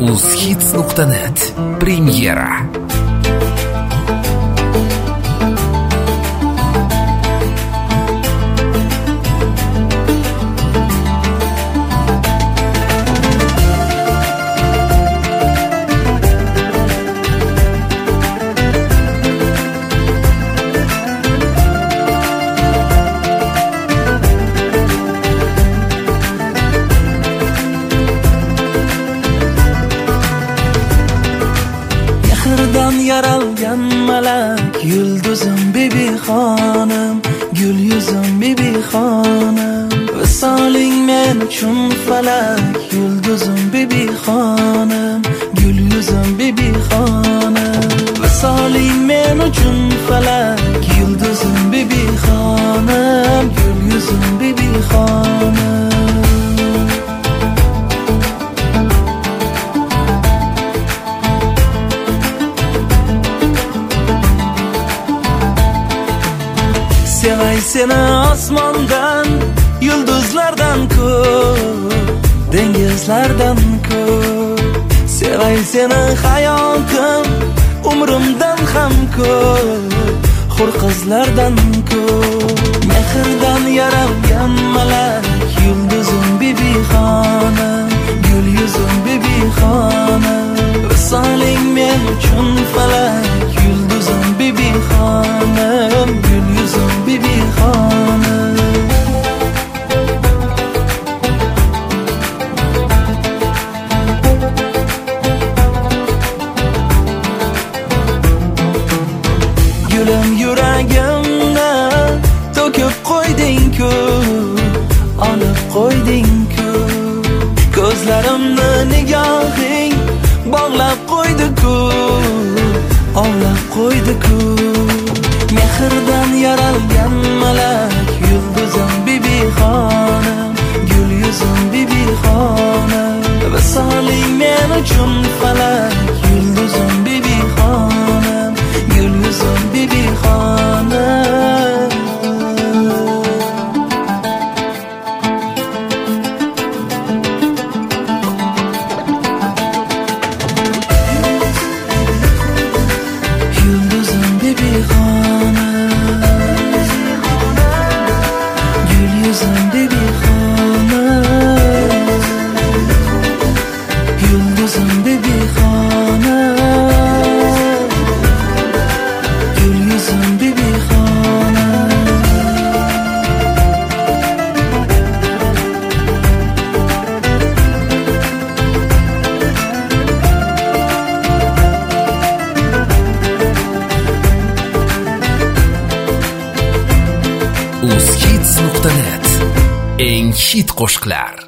uzhits.net premyera. Yaralgan malak, yulduzim bebi xonim, gul yuzim bebi xonim. Visoling men uchun falak, yulduzim bebi xonim, gul yuzim bebi xonim. Visoling men uchun falak, yulduzim bebi xonim, gul yuzim bebi xonim. Sevay seni osmondan, yulduzlardan ko'p, dengizlardan ko'p. Sevay seni hayotim, umrimdan ham ko'p, hur qizlardan ko'p. Mehrdan yaralgan malak, yulduzim bebi xonim, gul yuzim bebi xonim. Visoling men uchun falak, yulduzim bebi xonim, gul yuzim bebi xonim. Gulim yuragimni to'kib qo'yding-ku, olib qo'yding-ku. Ko'zlarimni nigohing bog'lab qo'ydi-ku, ovlab qo'ydi-ku. Mehrdan yaralgan malak, yulduzim bebi xonim, gul yuzim bebi xonim. Visoling men uchun falak, yulduzim bebi xonim, gul yuzim bebi xonim. Yulduzim bebi xonim, gul yuzim bebi xonim. Yulduzim bebi xonim, gul yuzim bebi xonim. uzhits.net eng hit qo'shiqlar.